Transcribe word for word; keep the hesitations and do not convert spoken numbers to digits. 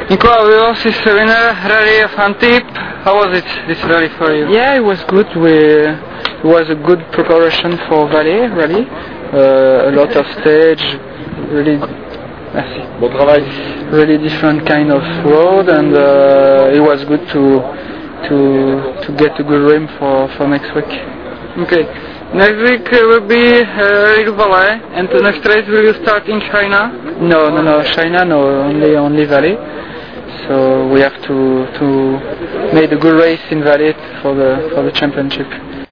Nicola Wills is the winner, Rally of Antip. How was it, this rally for you? Yeah, it was good. We, it was a good preparation for Valais rally. Uh, a lot of stage, really, merci. Bon travail. Really different kind of road, and uh, it was good to to to get a good rim for, for next week. Okay. Next week uh, will be uh, Valais, and the next race will you start in China? No, no, no, China, no, only only Valais. So we have to to make a good race in Valais for the for the championship.